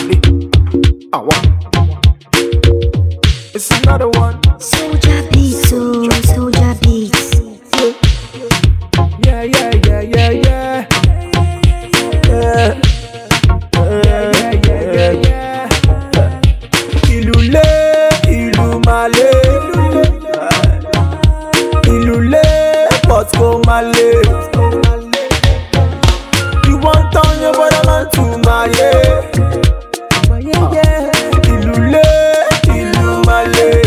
It's another one. Soldier beats, oh, soldier beats. Yeah, yeah, yeah, yeah, yeah. Yeah. Ilule, Ilumale, Ilule, Potko Male. You want on your brother man to my Ilule, Ilumale.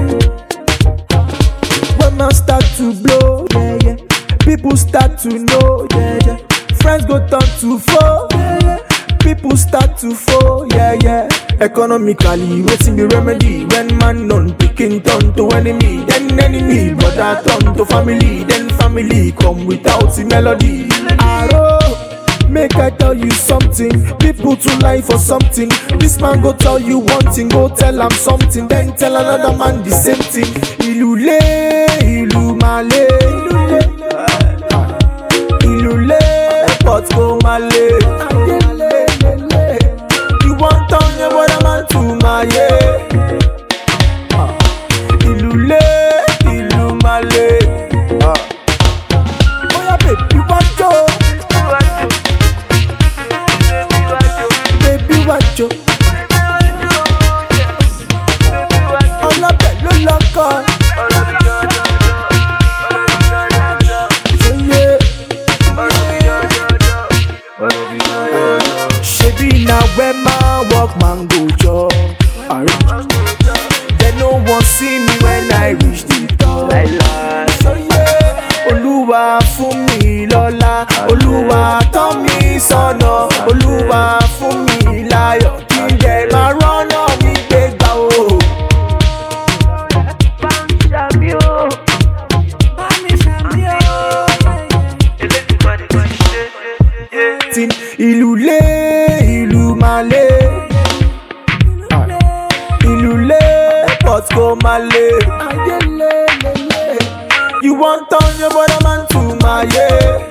When man start to blow, yeah, yeah. People start to know, yeah, yeah. Friends go turn to foe, yeah, yeah. People start to fall, yeah, yeah. Economically, waiting the remedy. When man none picking turn to enemy, then enemy, brother turn to family, then family come without the melody. Arrow, make I tell you something. People to lie for something. This man go tell you one thing, go tell him something, then tell another man the same thing. Ilule, Ilumale, Ilule, Potko Male. You want on your brother man to my Ilule, Ilumale. Oh yeah, baby, watch yo. Baby, watch yo. All of that look like God. Shebi na when man walk man go job. They no one see me when I reach the top. So yeah, Olúwa fún mi lọ́lá, Olúwa tọ́ mi sọ́nà, Olúwa fún mi láyọ̀ kí n dẹ̀ máa rọ́nà mi gbégbá o. Ilule, Ilumale, Ilule, Potko Male. You want on your brother man to my